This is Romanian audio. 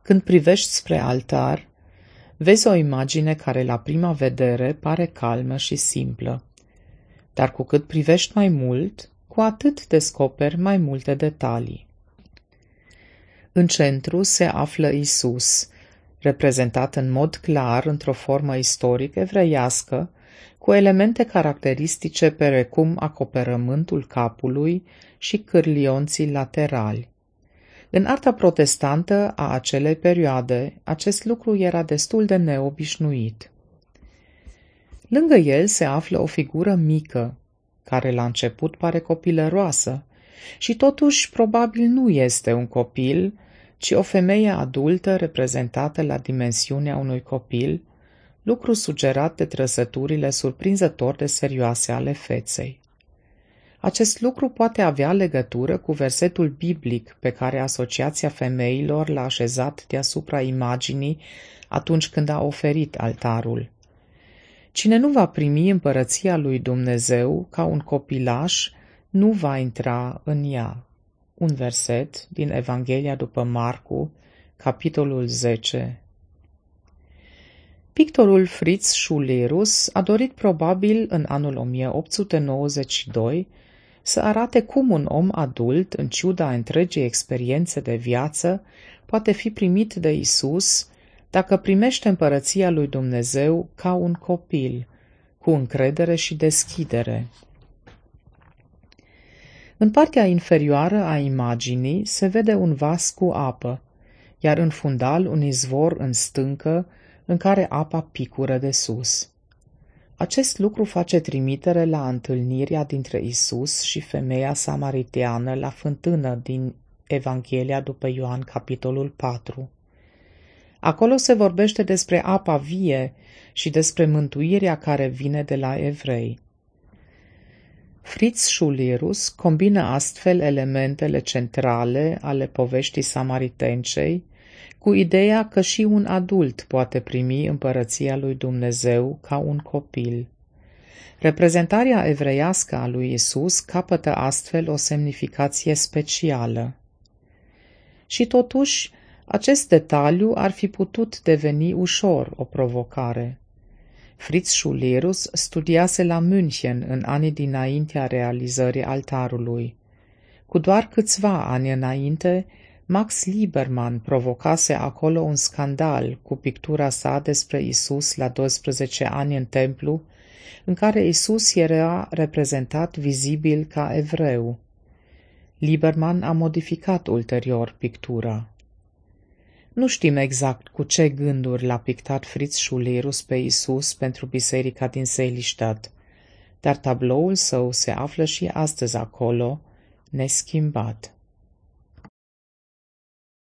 Când privești spre altar, vezi o imagine care la prima vedere pare calmă și simplă, dar cu cât privești mai mult, cu atât descoperi mai multe detalii. În centru se află Isus, reprezentat în mod clar într-o formă istoric evreiască, cu elemente caracteristice precum acoperământul capului și cârlionții laterali. În arta protestantă a acelei perioade, acest lucru era destul de neobișnuit. Lângă el se află o figură mică, care la început pare copilăroasă, și totuși probabil nu este un copil, ci o femeie adultă reprezentată la dimensiunea unui copil, lucru sugerat de trăsăturile surprinzător de serioase ale feței. Acest lucru poate avea legătură cu versetul biblic pe care Asociația Femeilor l-a așezat deasupra imaginii atunci când a oferit altarul. Cine nu va primi împărăția lui Dumnezeu ca un copilaș, nu va intra în ea. Un verset din Evanghelia după Marcu, capitolul 10. Pictorul Fritz Schulerus a dorit probabil în anul 1892 să arate cum un om adult, în ciuda întregii experiențe de viață, poate fi primit de Isus dacă primește împărăția lui Dumnezeu ca un copil, cu încredere și deschidere. În partea inferioară a imaginii se vede un vas cu apă, iar în fundal un izvor în stâncă în care apa picură de sus. Acest lucru face trimitere la întâlnirea dintre Isus și femeia samariteană la fântână din Evanghelia după Ioan, capitolul 4. Acolo se vorbește despre apa vie și despre mântuirea care vine de la evrei. Fritz Schulerus combină astfel elementele centrale ale poveștii samaritencei cu ideea că și un adult poate primi împărăția lui Dumnezeu ca un copil. Reprezentarea evreiască a lui Isus capătă astfel o semnificație specială. Și totuși, acest detaliu ar fi putut deveni ușor o provocare. Fritz Schulerus studiase la München în anii dinaintea realizării altarului. Cu doar câțiva ani înainte, Max Liebermann provocase acolo un scandal cu pictura sa despre Isus la 12 ani în templu, în care Isus era reprezentat vizibil ca evreu. Liebermann a modificat ulterior pictura. Nu știm exact cu ce gânduri l-a pictat Fritz Schulerus pe Isus pentru biserica din Selistadt, dar tabloul său se află și astăzi acolo, neschimbat.